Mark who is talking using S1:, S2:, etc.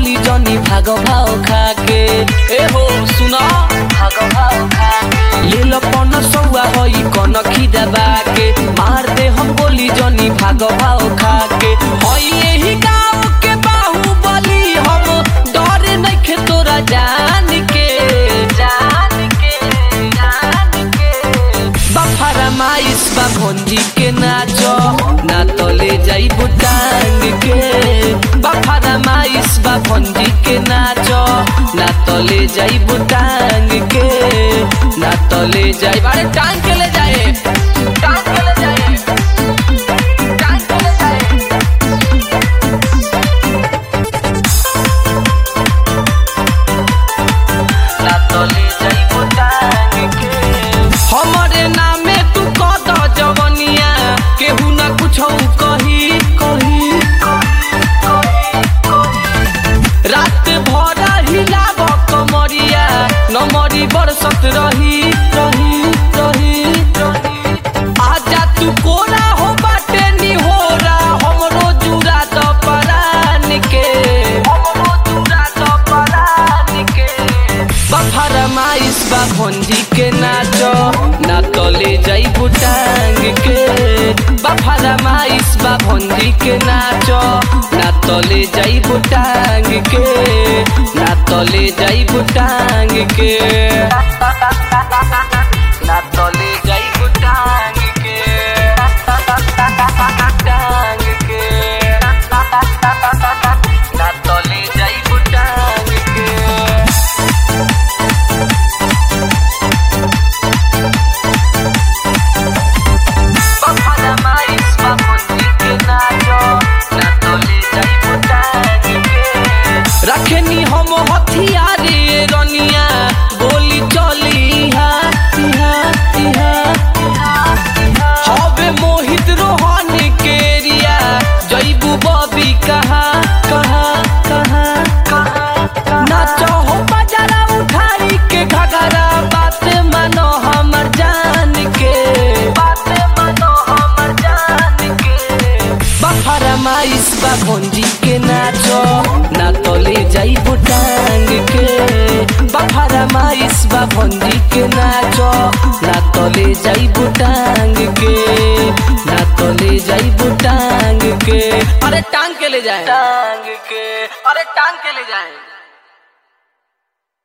S1: बोली जनी भाग भाव खाके। ए हो सुना भाग भाव खाके ले लो पन सौआ होई कन खिदाबा के मार दे हम बोली जनी भाग भाव खाके। होई यही गाँव के बाहुबली हम डर नइखे तोरा जान के फरमाइश बा भंजी के नाचो ना तो ले जाई बुटांग के। फरमाइश बा भंजी के नाचो ना तो ले जाई बुटांग के। ना तो ले जाई अरे टांग के ले जाए टांग के ले जाए टांग के ले जाए। ना तो ले जाई बुटांग के। हमारे नामे तू कद जवनिया केहू ना कुछ कही कही रात भर हिलाब कमरिया नमरी बरसत रही रही रही आजा तू कोरा हो बाटे निहोरा हमरो जुरा द परान के हमरो जुरा द परान के। फरमाइश बा भंजी के नाचो ना तो ले जाई बुटांग के। फरमाइश बा भंजी के नाचो ना तो ले जाई बुटांग के। ना तो ले जाई बुटांग के। ना तो ले जाई बुटांग के टांग के। ना तो ले जाई बुटांग के। रखनी हम हथियारे रनिया गोली चली हवे मोहित रोहन के रिया जईबू बबी कहाँ कहाँ कहाँ नाचो हो बजारा उठाई के घगरा बात मानो हमर जान के बात मानो हमर जान के। फरमाइश बा भंजी के नाचो ना तो ले जाई बुटांग के। फरमाइश बा भंजी के नाचो ना तो ले जाई बुटांग के। ना तो ले जाई बुटांग के। अरे टांग के ले जाए टांग के अरे टांग के ले जाए।